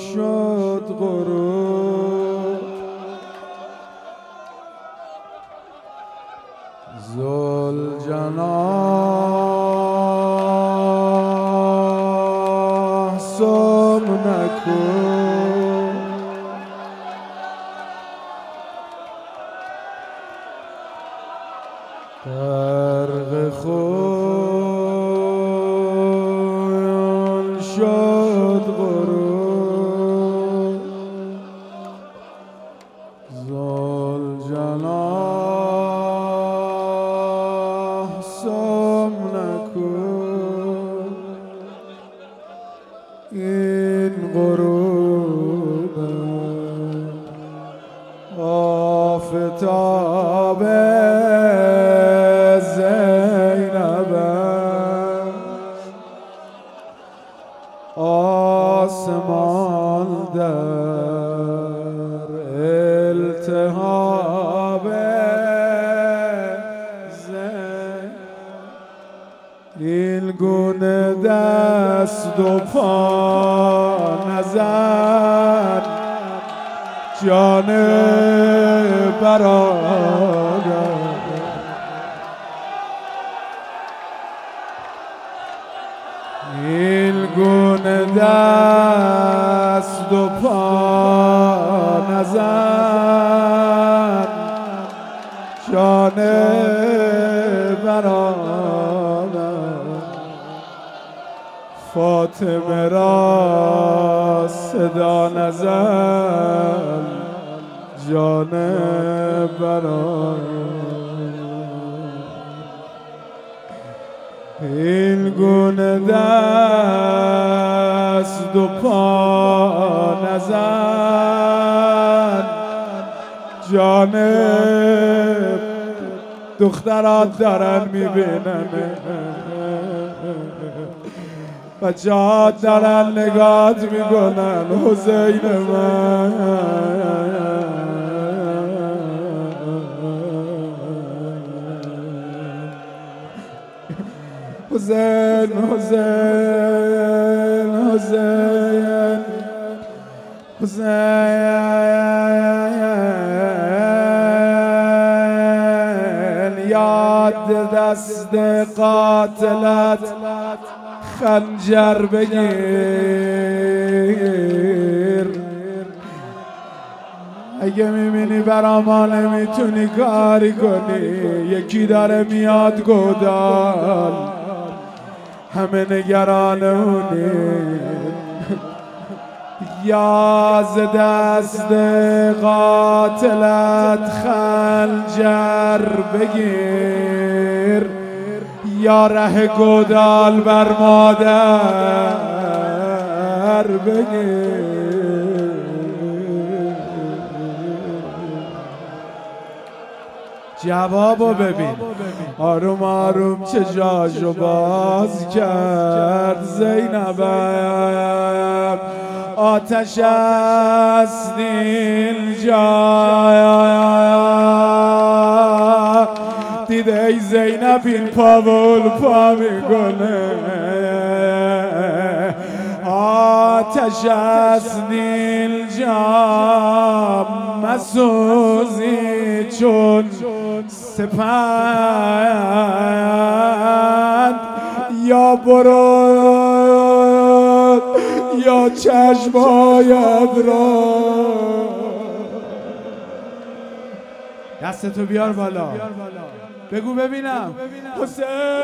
شد غروب ذوالجناح سم نکن غرق خون شد غروب ذوالجناح سم نکن این غروب آفتاب آسمان در التهاب زین این گونه دست و پا نزن جان برادر این گونه دست و پا نزن جان برادر فاطمه را صدا نزن جان برادر این گونه دست و پا نزن جان دخترات دارن میبینن بچه‌ها دارن نگات میکنن حسین من حسین حسین حسین حسین یاد دست قاتلت خنجر بگیر اگه میبینی برا ما نمیتونی کاری کنی یکی داره میاد گودال همه نگران اونی یا ز دست قاتلت خنجر بگیر یا ره گودال بر مادر بگیر جوابو ببین آروم آروم چه جاشو باز کرد زینبم آتش است اینجا دیده ای زینب این پاول پا میکنه آتش است اینجا مسوزی چون سپند یا برو یا چشمایت را دستتو بیار بالا بگو ببینم حسین